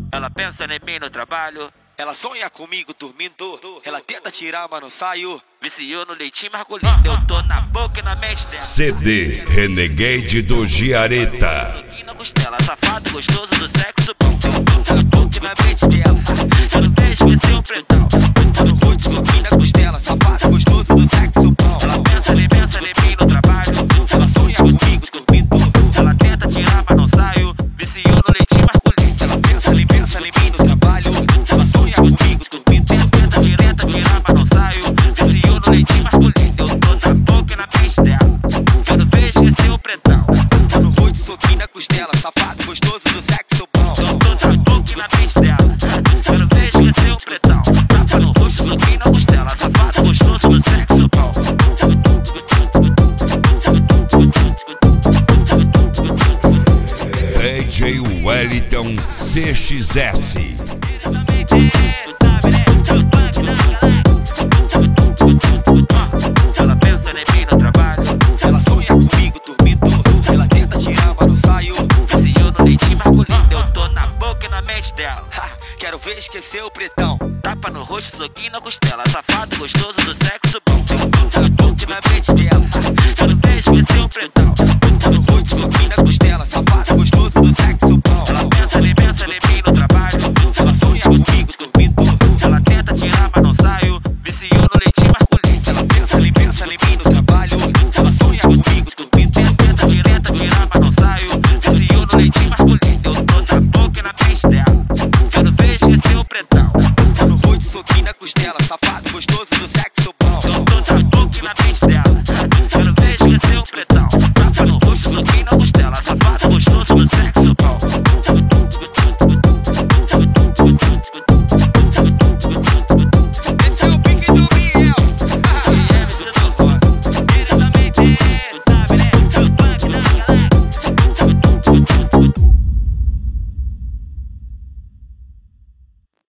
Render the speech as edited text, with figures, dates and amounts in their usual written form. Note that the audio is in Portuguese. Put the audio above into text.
Ela pensa em mim no trabalho. Ela sonha comigo dormindo. Ela tenta tirar, mas não saio. Viciou no leitinho masculino. Eu tô na boca e na mente dela. CD Renegade do Giareta. Na costela, safado, gostoso do sexo bom. Na boca e na mente dela. Eu não vejo que esse é um pretão. No rosto, soquinho na costela. Safado, gostoso do sexo bom. Ela pensa em mim no trabalho. Ela sonha comigo dormindo. Ela tenta tirar, mas não saio. Viciou no leitinho masculino. Ela pensa em mim no trabalho. Ela sonha comigo dormindo. Tenta tirar, mas não saio. Viciou no leitinho masculino. Eu tô na boca e na mente dela. Eu não vejo que esse é um pretão. No rosto, soquinho na costela. Safado, gostoso do sexo bom. Eu tô na boca e na mente dela. Eu não vejo que esse é um pretão. Tapa no rosto, soquinho na costela. Safado, gostoso do sexo bom. DJ Wellington CXS. Ela pensa em mim no trabalho. Ela sonha comigo dormindo. Ela tenta tirar, mas não saio. Viciou no leitinho masculino. Eu tô na boca e na mente dela. Quero ver esquecer o pretão. Tapa no rosto, soquinho na costela. Safado, gostoso do sexo bom. Na boca e na mente dela. Eu não vejo que esse é um pretão.